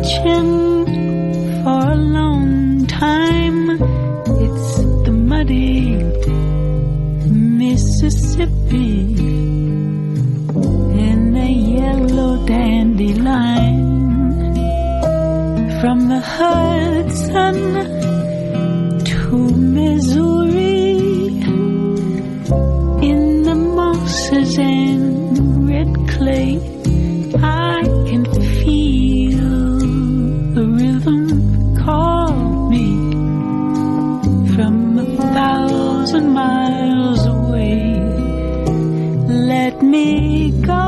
searching for a long time. It's the muddy Mississippi in the yellow dandelion. From the Hudson to Missouri, in the mosses and red clay, I can feel the rhythm call me from 1,000 miles away. Let me go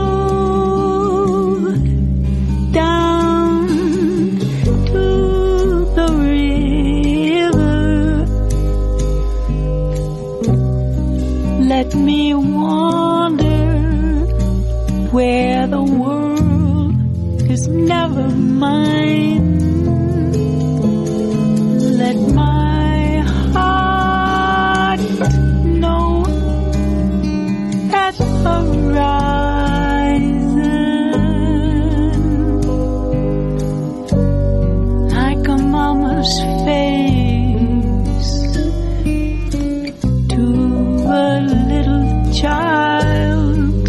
down to the river. Let me wander where the world is never mine. Let my heart know at the horizon, like a mama's face to a little child.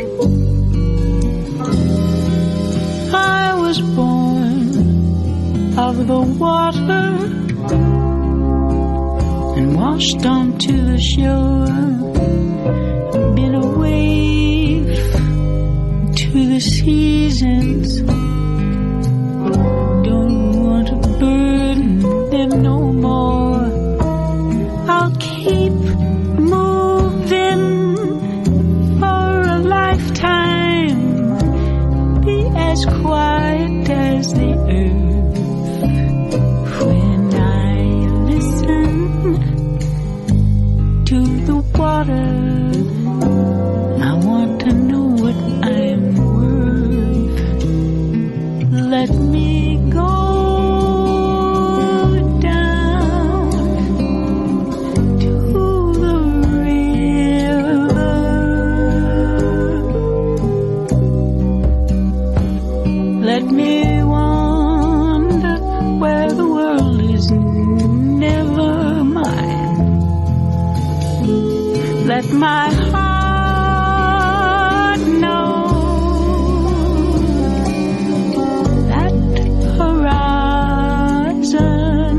I was born of the water and washed onto the shore, been a wave to the seasons. Don't want to burden them no more. I'll keep moving for a lifetime, be as quiet as the earth. When I listen to the water, I want to know what I'm worth. Let me go down to the river. Let me wander where the world is never mine. Let my heart know that horizon,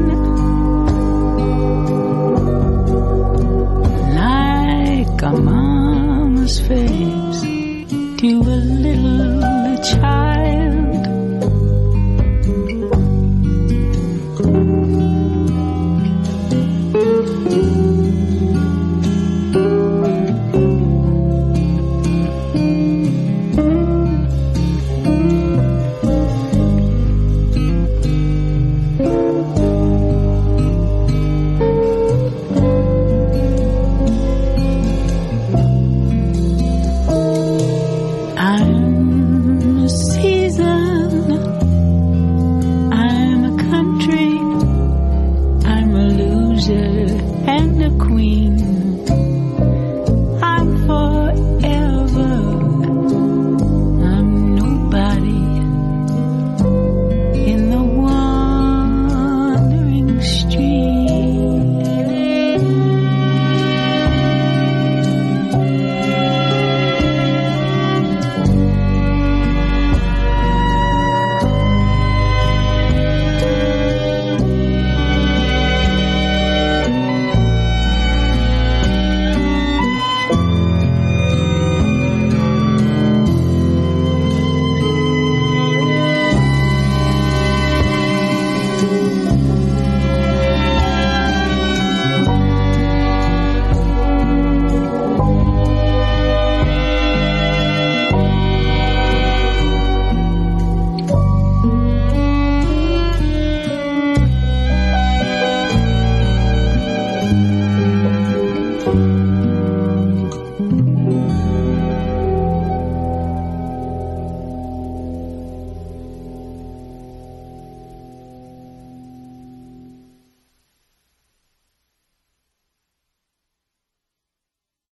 like a mama's face to a little child.